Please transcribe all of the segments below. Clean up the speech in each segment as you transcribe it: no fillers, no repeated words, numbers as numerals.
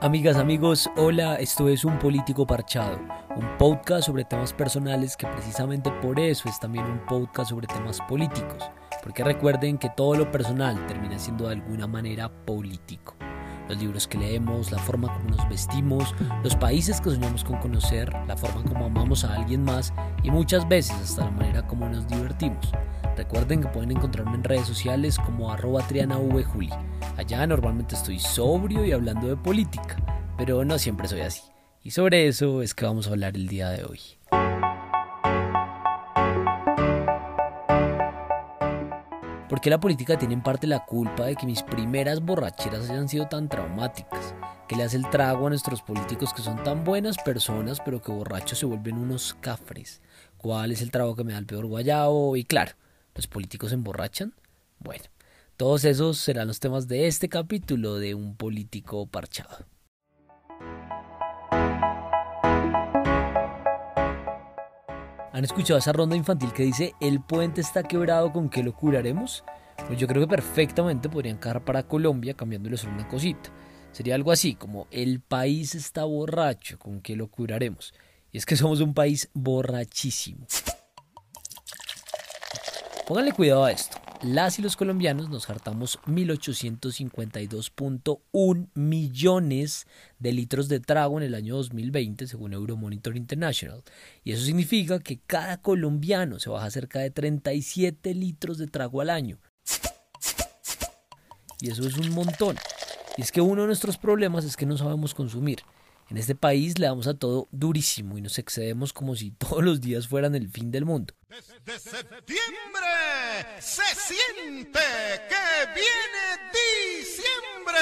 Amigas, amigos, hola, esto es Un Político Parchado, un podcast sobre temas personales que precisamente por eso es también un podcast sobre temas políticos, porque recuerden que todo lo personal termina siendo de alguna manera político. Los libros que leemos, la forma como nos vestimos, los países que soñamos con conocer, la forma como amamos a alguien más y muchas veces hasta la manera como nos divertimos. Recuerden que pueden encontrarme en redes sociales como @trianavjuli. Allá normalmente estoy sobrio y hablando de política, pero no siempre soy así. Y sobre eso es que vamos a hablar el día de hoy. ¿Por qué la política tiene en parte la culpa de que mis primeras borracheras hayan sido tan traumáticas? ¿Qué le hace el trago a nuestros políticos que son tan buenas personas pero que borrachos se vuelven unos cafres? ¿Cuál es el trago que me da el peor guayabo? Y claro, ¿los políticos se emborrachan? Bueno, todos esos serán los temas de este capítulo de Un Político Parchado. ¿Han escuchado esa ronda infantil que dice el puente está quebrado, ¿con qué lo curaremos? Pues yo creo que perfectamente podrían encajar para Colombia cambiándole solo una cosita. Sería algo así como el país está borracho, ¿con qué lo curaremos? Y es que somos un país borrachísimo. Pónganle cuidado a esto. Las y los colombianos nos hartamos 1.852.1 millones de litros de trago en el año 2020 según Euromonitor International. Y eso significa que cada colombiano se baja cerca de 37 litros de trago al año. Y eso es un montón. Y es que uno de nuestros problemas es que no sabemos consumir. En este país le damos a todo durísimo y nos excedemos como si todos los días fueran el fin del mundo. Desde septiembre se siente que viene diciembre.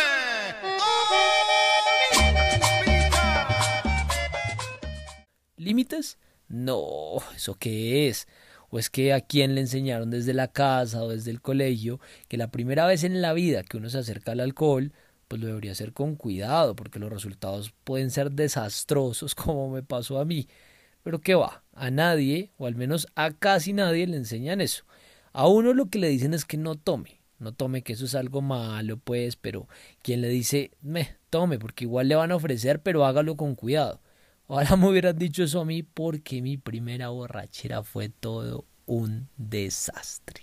¿Límites? No, ¿eso qué es? ¿O es que a quién le enseñaron desde la casa o desde el colegio que la primera vez en la vida que uno se acerca al alcohol, pues lo debería hacer con cuidado porque los resultados pueden ser desastrosos como me pasó a mí? Pero qué va, a nadie, o al menos a casi nadie le enseñan eso. A uno lo que le dicen es que no tome que eso es algo malo pues, pero quien le dice, tome porque igual le van a ofrecer, pero hágalo con cuidado. Ojalá me hubieran dicho eso a mí porque mi primera borrachera fue todo un desastre.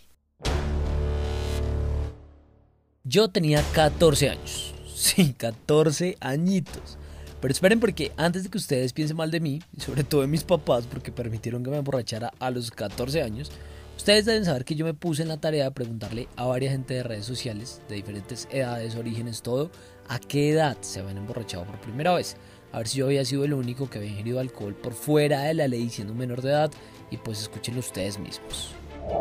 Yo tenía 14 años, sí, 14 añitos. Pero esperen porque antes de que ustedes piensen mal de mí, y sobre todo de mis papás porque permitieron que me emborrachara a los 14 años, ustedes deben saber que yo me puse en la tarea de preguntarle a varias gente de redes sociales, de diferentes edades, orígenes, todo, a qué edad se habían emborrachado por primera vez. A ver si yo había sido el único que había ingerido alcohol por fuera de la ley siendo menor de edad, y pues escúchenlo ustedes mismos.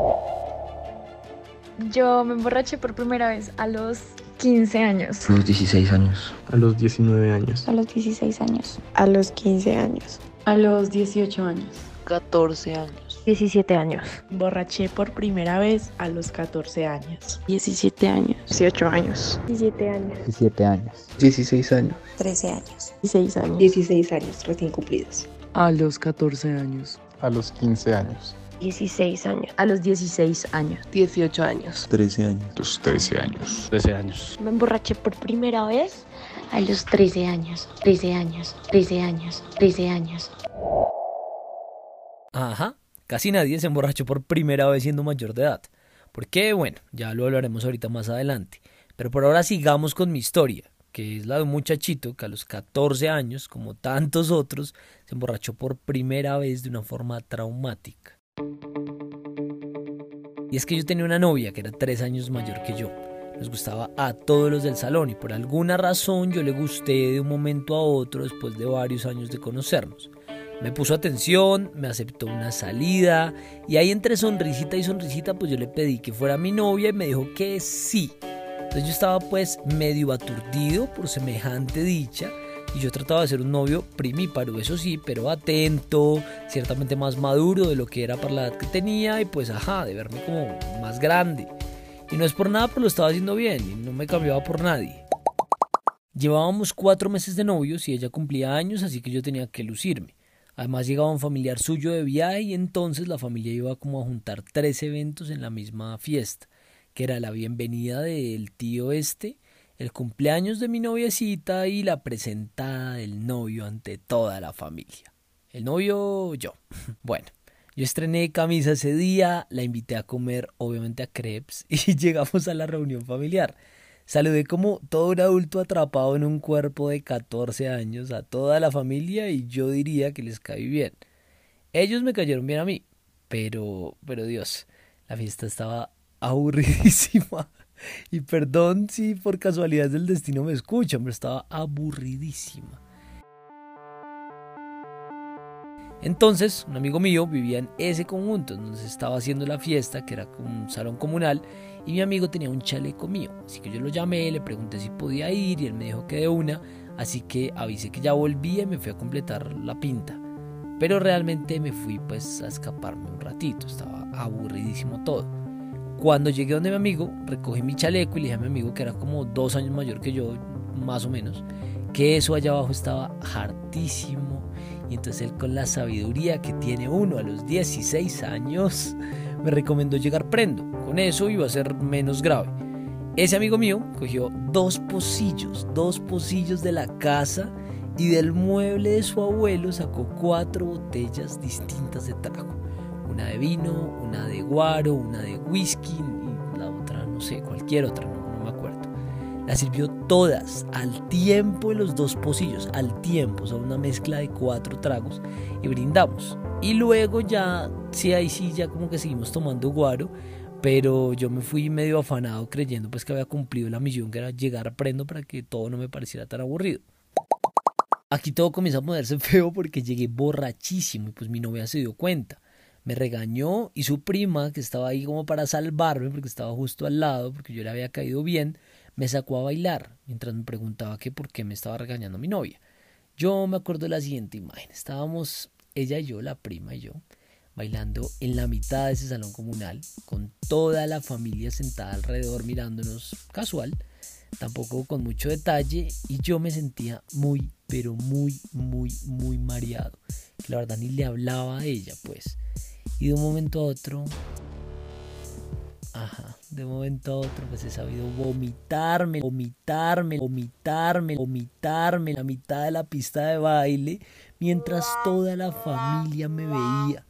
Yo me emborraché por primera vez a los 15 años. A los 16 años. A los 19 años. A los 16 años. A los 15 años. A los 18 años. 14 años. 17 años. Borraché por primera vez a los 14 años. 17 años. 18 años. 17 años. 17 años. 16 años. 13 años. 16 años. 16 años recién cumplidos. A los 14 años. A los 15 años. 16 años. A los 16 años. 18 años. 13 años. Los 13 años. 13 años. Me emborraché por primera vez a los 13 años. 13 años. 13 años. 13 años. Ajá, casi nadie se emborrachó por primera vez siendo mayor de edad. Porque, bueno, ya lo hablaremos ahorita más adelante. Pero por ahora sigamos con mi historia, que es la de un muchachito que a los 14 años, como tantos otros, se emborrachó por primera vez de una forma traumática. Y es que yo tenía una novia que era 3 años mayor que yo. Nos gustaba a todos los del salón y por alguna razón yo le gusté de un momento a otro después de varios años de conocernos. Me puso atención, me aceptó una salida y ahí entre sonrisita y sonrisita pues yo le pedí que fuera mi novia y me dijo que sí. Entonces yo estaba pues medio aturdido por semejante dicha y yo trataba de ser un novio primíparo, eso sí, pero atento, ciertamente más maduro de lo que era para la edad que tenía y pues de verme como más grande. Y no es por nada, pero lo estaba haciendo bien y no me cambiaba por nadie. Llevábamos 4 meses de novios y ella cumplía años, así que yo tenía que lucirme. Además llegaba un familiar suyo de viaje y entonces la familia iba como a juntar 3 eventos en la misma fiesta, que era la bienvenida del tío el cumpleaños de mi noviecita y la presentada del novio ante toda la familia. El novio, yo. Bueno, yo estrené camisa ese día, la invité a comer, obviamente a crepes, y llegamos a la reunión familiar. Saludé como todo un adulto atrapado en un cuerpo de 14 años a toda la familia y yo diría que les caí bien. Ellos me cayeron bien a mí, pero Dios, la fiesta estaba aburridísima. Y perdón si por casualidad del destino me escuchan, pero estaba aburridísima. Entonces, un amigo mío vivía en ese conjunto donde se estaba haciendo la fiesta, que era un salón comunal, y mi amigo tenía un chaleco mío. Así que yo lo llamé, le pregunté si podía ir y él me dijo que de una, así que avisé que ya volvía y me fui a completar la pinta. Pero realmente me fui pues a escaparme un ratito, estaba aburridísimo todo. Cuando llegué donde mi amigo, recogí mi chaleco y le dije a mi amigo, que era como 2 años mayor que yo, más o menos, que eso allá abajo estaba hartísimo. Y entonces él, con la sabiduría que tiene uno a los 16 años, me recomendó llegar prendo. Con eso iba a ser menos grave. Ese amigo mío cogió 2 pocillos de la casa y del mueble de su abuelo sacó 4 botellas distintas de trago. Una de vino, una de guaro, una de whisky y la otra, no sé, cualquier otra, no me acuerdo. Las sirvió todas al tiempo en los 2 pocillos, al tiempo, o sea, una mezcla de 4 tragos y brindamos. Y luego ya, sí, ahí sí, ya como que seguimos tomando guaro, pero yo me fui medio afanado creyendo pues que había cumplido la misión, que era llegar prendo para que todo no me pareciera tan aburrido. Aquí todo comienza a ponerse feo porque llegué borrachísimo y pues mi novia se dio cuenta. Me regañó y su prima, que estaba ahí como para salvarme porque estaba justo al lado, porque yo le había caído bien, me sacó a bailar mientras me preguntaba que por qué me estaba regañando mi novia. Yo me acuerdo de la siguiente imagen. Estábamos ella y yo, la prima y yo, bailando en la mitad de ese salón comunal, con toda la familia sentada alrededor mirándonos casual, tampoco con mucho detalle, y yo me sentía muy, pero muy mareado, que la verdad ni le hablaba a ella, pues. Y de un momento a otro, pues he sabido vomitarme en la mitad de la pista de baile, mientras toda la familia me veía.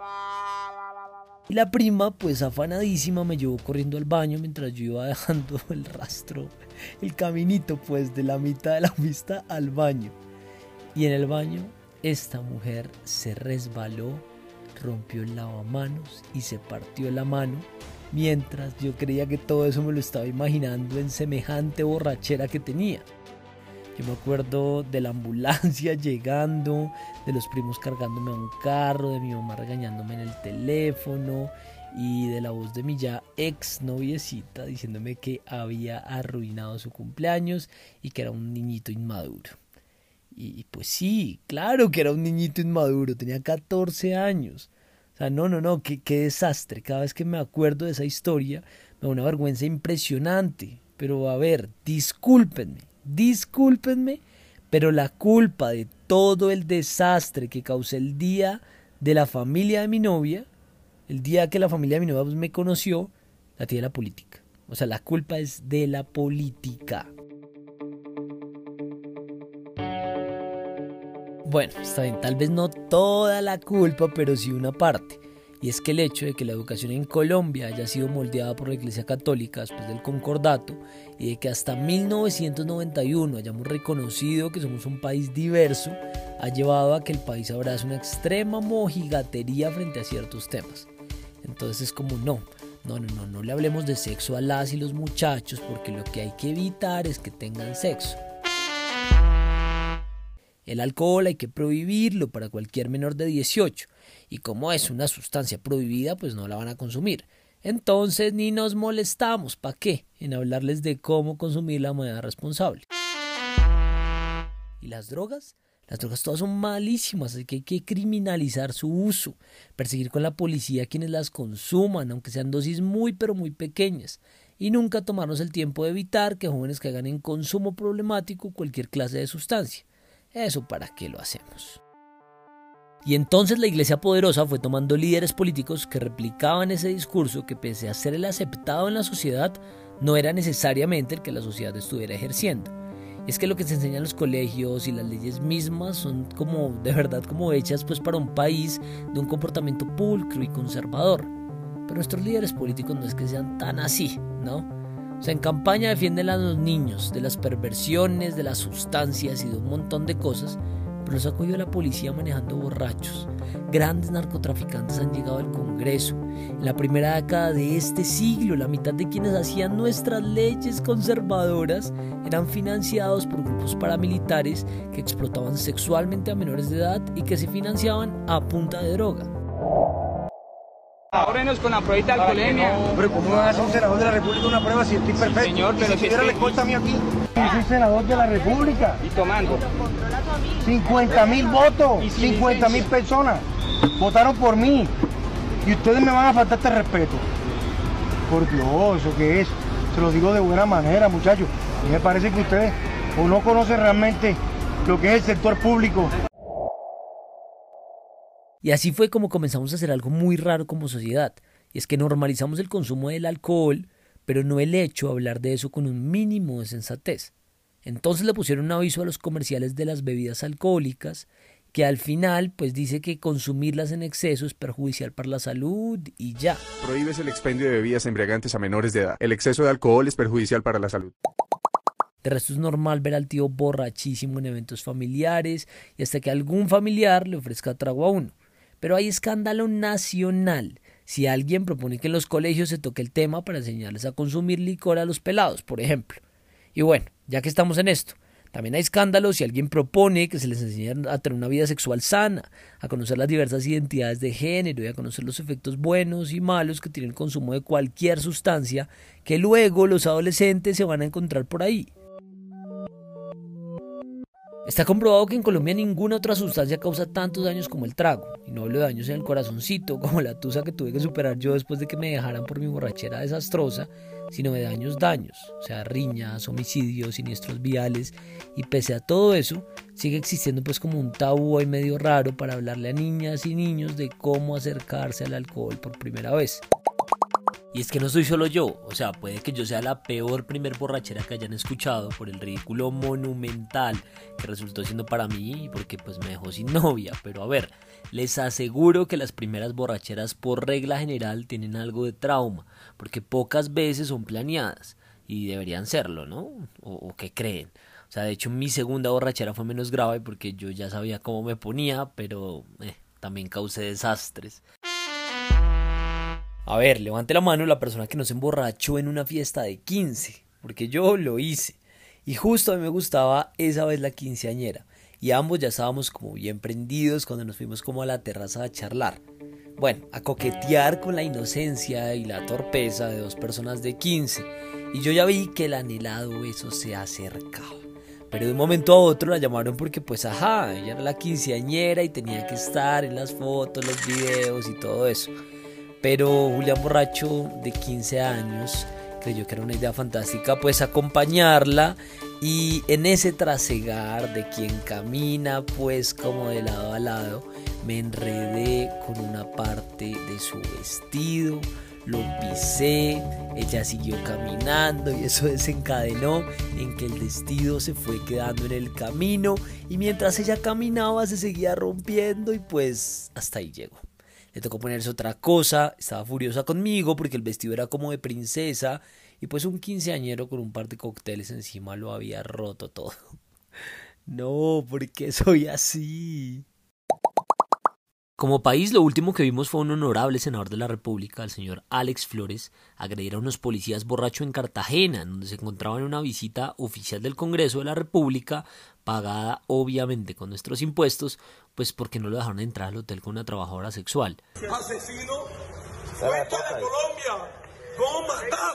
Y la prima, pues afanadísima, me llevó corriendo al baño mientras yo iba dejando el rastro, el caminito pues de la mitad de la pista al baño. Y en el baño, esta mujer se resbaló, rompió el lavamanos y se partió la mano, mientras yo creía que todo eso me lo estaba imaginando en semejante borrachera que tenía. Yo me acuerdo de la ambulancia llegando, de los primos cargándome a un carro, de mi mamá regañándome en el teléfono y de la voz de mi ya ex noviecita diciéndome que había arruinado su cumpleaños y que era un niñito inmaduro. Y pues sí, claro que era un niñito inmaduro, tenía 14 años. O sea, no, qué desastre. Cada vez que me acuerdo de esa historia me da una vergüenza impresionante. Pero a ver, discúlpenme, pero la culpa de todo el desastre que causé el día de la familia de mi novia, el día que la familia de mi novia pues, me conoció, la tiene la política. O sea, la culpa es de la política. Bueno, está bien, tal vez no toda la culpa, pero sí una parte. Y es que el hecho de que la educación en Colombia haya sido moldeada por la Iglesia Católica después del Concordato y de que hasta 1991 hayamos reconocido que somos un país diverso, ha llevado a que el país abrace una extrema mojigatería frente a ciertos temas. Entonces es como no le hablemos de sexo a las y los muchachos porque lo que hay que evitar es que tengan sexo. El alcohol hay que prohibirlo para cualquier menor de 18 y como es una sustancia prohibida pues no la van a consumir. Entonces ni nos molestamos, ¿para qué? En hablarles de cómo consumirla de manera responsable. ¿Y las drogas? Las drogas todas son malísimas, así que hay que criminalizar su uso, perseguir con la policía a quienes las consuman, aunque sean dosis muy pequeñas, y nunca tomarnos el tiempo de evitar que jóvenes caigan en consumo problemático cualquier clase de sustancia. ¿Eso para qué lo hacemos? Y entonces la Iglesia poderosa fue tomando líderes políticos que replicaban ese discurso que pese a ser el aceptado en la sociedad, no era necesariamente el que la sociedad estuviera ejerciendo. Y es que lo que se enseña en los colegios y las leyes mismas son como de verdad como hechas pues para un país de un comportamiento pulcro y conservador. Pero nuestros líderes políticos no es que sean tan así, ¿no? O sea, en campaña defienden a los niños de las perversiones, de las sustancias y de un montón de cosas, pero los ha cogido la policía manejando borrachos. Grandes narcotraficantes han llegado al Congreso. En la primera década de este siglo, la mitad de quienes hacían nuestras leyes conservadoras eran financiados por grupos paramilitares que explotaban sexualmente a menores de edad y que se financiaban a punta de droga. Ábrenos con la pruebita de alcoholemia. Hombre, ¿cómo va a hacer un senador de la República una prueba si estoy perfecto? Señor, pero si tuviera la escolta a mí aquí. Yo soy senador de la República. Y tomando. 50.000 votos, 50.000 personas votaron por mí. Y ustedes me van a faltar este respeto. Por Dios, ¿eso qué es? Se lo digo de buena manera, muchachos. A mí me parece que ustedes o no conocen realmente lo que es el sector público. Y así fue como comenzamos a hacer algo muy raro como sociedad, y es que normalizamos el consumo del alcohol, pero no el hecho de hablar de eso con un mínimo de sensatez. Entonces le pusieron un aviso a los comerciales de las bebidas alcohólicas, que al final pues dice que consumirlas en exceso es perjudicial para la salud y ya. Prohíbes el expendio de bebidas embriagantes a menores de edad. El exceso de alcohol es perjudicial para la salud. De resto es normal ver al tío borrachísimo en eventos familiares y hasta que algún familiar le ofrezca trago a uno. Pero hay escándalo nacional si alguien propone que en los colegios se toque el tema para enseñarles a consumir licor a los pelados, por ejemplo. Y bueno, ya que estamos en esto, también hay escándalo si alguien propone que se les enseñe a tener una vida sexual sana, a conocer las diversas identidades de género y a conocer los efectos buenos y malos que tiene el consumo de cualquier sustancia que luego los adolescentes se van a encontrar por ahí. Está comprobado que en Colombia ninguna otra sustancia causa tantos daños como el trago. Y no hablo de daños en el corazoncito, como la tusa que tuve que superar yo después de que me dejaran por mi borrachera desastrosa, sino de daños, o sea, riñas, homicidios, siniestros viales. Y pese a todo eso, sigue existiendo pues como un tabú ahí medio raro para hablarle a niñas y niños de cómo acercarse al alcohol por primera vez. Y es que no soy solo yo, o sea, puede que yo sea la peor primer borrachera que hayan escuchado por el ridículo monumental que resultó siendo para mí, porque pues me dejó sin novia, pero a ver, les aseguro que las primeras borracheras por regla general tienen algo de trauma, porque pocas veces son planeadas, y deberían serlo, ¿no? ¿O qué creen? O sea, de hecho mi segunda borrachera fue menos grave porque yo ya sabía cómo me ponía, pero también causé desastres. A ver, levante la mano la persona que no se emborrachó en una fiesta de 15, porque yo lo hice. Y justo a mí me gustaba esa vez la quinceañera, y ambos ya estábamos como bien prendidos cuando nos fuimos como a la terraza a charlar. Bueno, a coquetear con la inocencia y la torpeza de dos personas de 15, y yo ya vi que el anhelado beso se acercaba. Pero de un momento a otro la llamaron porque pues ella era la quinceañera y tenía que estar en las fotos, los videos y todo eso. Pero Julián borracho de 15 años creyó que era una idea fantástica pues acompañarla, y en ese trasegar de quien camina pues como de lado a lado me enredé con una parte de su vestido, lo pisé, ella siguió caminando y eso desencadenó en que el vestido se fue quedando en el camino y mientras ella caminaba se seguía rompiendo y pues hasta ahí llegó. Le tocó ponerse otra cosa, estaba furiosa conmigo porque el vestido era como de princesa y pues un quinceañero con un par de cócteles encima lo había roto todo. No, ¿por qué soy así? Como país, lo último que vimos fue un honorable senador de la República, el señor Alex Flores, agredir a unos policías borracho en Cartagena, en donde se encontraban en una visita oficial del Congreso de la República, pagada obviamente con nuestros impuestos, pues porque no lo dejaron entrar al hotel con una trabajadora sexual. Asesino, fuerte de Colombia, ¿cómo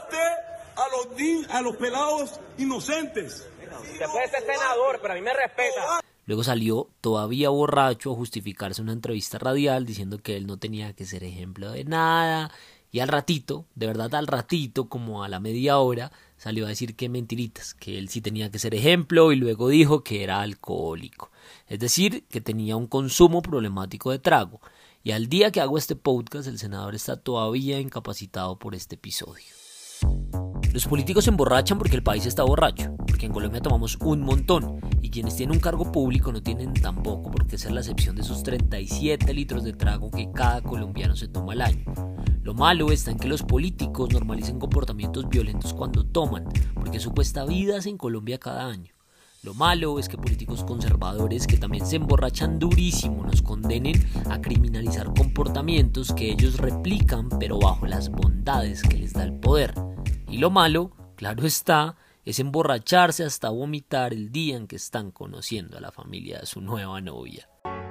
mataste a los pelados inocentes? Usted puede ser senador, pero a mí me respeta. Luego salió todavía borracho a justificarse en una entrevista radial diciendo que él no tenía que ser ejemplo de nada. Y al ratito, de verdad al ratito, como a la media hora, salió a decir que mentiritas, que él sí tenía que ser ejemplo y luego dijo que era alcohólico. Es decir, que tenía un consumo problemático de trago. Y al día que hago este podcast, el senador está todavía incapacitado por este episodio. Los políticos se emborrachan porque el país está borracho, porque en Colombia tomamos un montón y quienes tienen un cargo público no tienen tampoco por qué ser la excepción de esos 37 litros de trago que cada colombiano se toma al año. Lo malo está en que los políticos normalicen comportamientos violentos cuando toman, porque eso cuesta vidas en Colombia cada año. Lo malo es que políticos conservadores que también se emborrachan durísimo nos condenen a criminalizar comportamientos que ellos replican pero bajo las bondades que les da el poder. Y lo malo, claro está, es emborracharse hasta vomitar el día en que están conociendo a la familia de su nueva novia.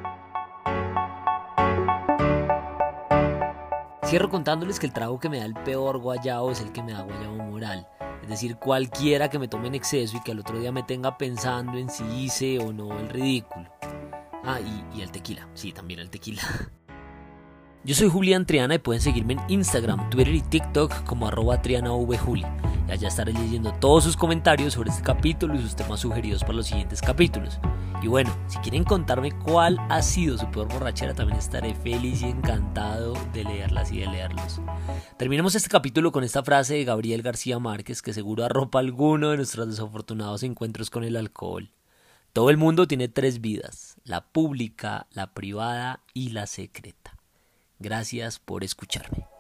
Cierro contándoles que el trago que me da el peor guayabo es el que me da guayabo moral. Es decir, cualquiera que me tome en exceso y que al otro día me tenga pensando en si hice o no el ridículo. Y el tequila, sí, también el tequila. Yo soy Julián Triana y pueden seguirme en Instagram, Twitter y TikTok como @trianavjuli. Y allá estaré leyendo todos sus comentarios sobre este capítulo y sus temas sugeridos para los siguientes capítulos. Y bueno, si quieren contarme cuál ha sido su peor borrachera, también estaré feliz y encantado de leerlas y de leerlos. Terminemos este capítulo con esta frase de Gabriel García Márquez que seguro arropa alguno de nuestros desafortunados encuentros con el alcohol. Todo el mundo tiene 3 vidas, la pública, la privada y la secreta. Gracias por escucharme.